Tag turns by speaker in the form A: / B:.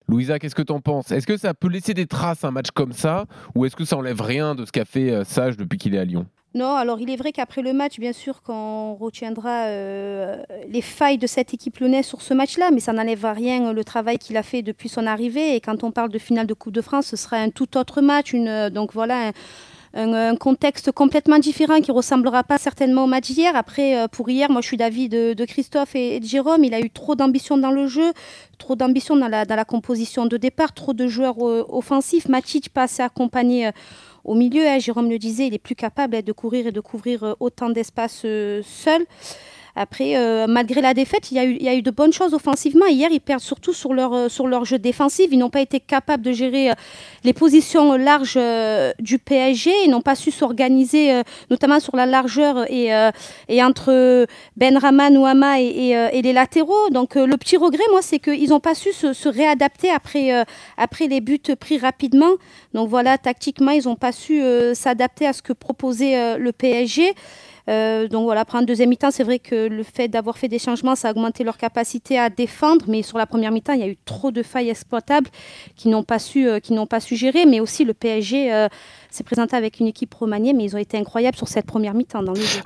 A: Louisa, qu'est-ce que tu en penses? Est-ce que ça peut laisser des traces un match comme ça, ou est-ce que ça enlève rien de ce qu'a fait Sage depuis qu'il est à Lyon?
B: Non, alors il est vrai qu'après le match, bien sûr, qu'on retiendra les failles de cette équipe lyonnaise sur ce match-là, mais ça n'enlève à rien le travail qu'il a fait depuis son arrivée. Et quand on parle de finale de Coupe de France, ce sera un tout autre match. Donc voilà, un contexte complètement différent qui ressemblera pas certainement au match d'hier. Après, pour hier, moi je suis d'avis de Christophe et de Jérôme. Il a eu trop d'ambition dans le jeu, trop d'ambition dans la composition de départ, trop de joueurs offensifs. Matic pas assez accompagné au milieu. Jérôme le disait, il est plus capable de courir et de couvrir autant d'espace seul. Après, malgré la défaite, il y a eu de bonnes choses offensivement. Hier, ils perdent surtout sur leur jeu défensif. Ils n'ont pas été capables de gérer les positions larges du PSG. Ils n'ont pas su s'organiser, notamment sur la largeur et entre Benrahma, Nouama et les latéraux. Donc, le petit regret, moi, c'est qu'ils n'ont pas su se réadapter après les buts pris rapidement. Donc, voilà, tactiquement, ils n'ont pas su s'adapter à ce que proposait le PSG. Donc voilà, après un deuxième mi-temps, c'est vrai que le fait d'avoir fait des changements, ça a augmenté leur capacité à défendre. Mais sur la première mi-temps, il y a eu trop de failles exploitables qui n'ont pas su gérer. Mais aussi, le PSG s'est présenté avec une équipe remaniée, mais ils ont été incroyables sur cette première mi-temps dans le jeu.